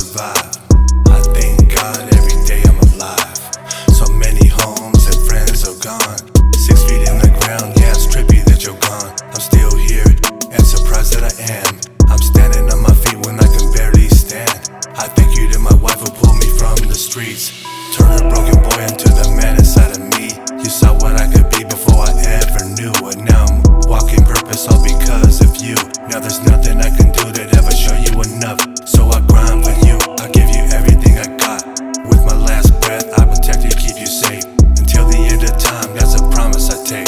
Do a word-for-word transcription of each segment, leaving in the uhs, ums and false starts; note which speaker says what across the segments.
Speaker 1: survive. I thank God every day I'm alive. So many homes and friends are gone. Six feet in the ground, yeah, it's trippy that you're gone. I'm still here and surprised that I am. I'm standing on my feet when I can barely stand. I thank you to my wife who pulled me from the streets, turned a broken boy into the man inside of me. You saw what I could be before I ever knew, and now I'm walking purpose all because of you. Now there's nothing I can do that ever show you enough, so I grind for you. I give you everything I got. With my last breath, I protect you, keep you safe until the end of time. That's a promise I take.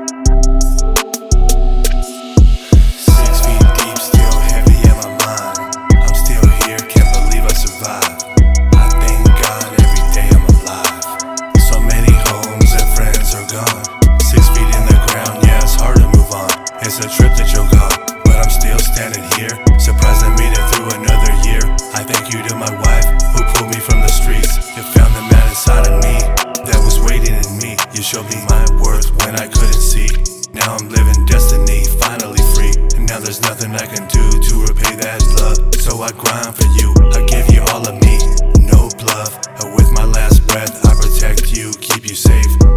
Speaker 1: Six feet deep, still heavy in my mind. I'm still here, can't believe I survived. I thank God every day I'm alive. So many homes and friends are gone. Six feet in the ground, yeah, it's hard to move on. It's a trip that you're gone, but I'm still standing here, surprised I made it through another year. I thank you to my wife who pulled me from the streets. You found the man inside of me that was waiting in me. You showed me my worth when I couldn't see. Now I'm living destiny, finally free. And now there's nothing I can do to repay that love, so I grind for you. I give you all of me, no bluff. With my last breath, I protect you, keep you safe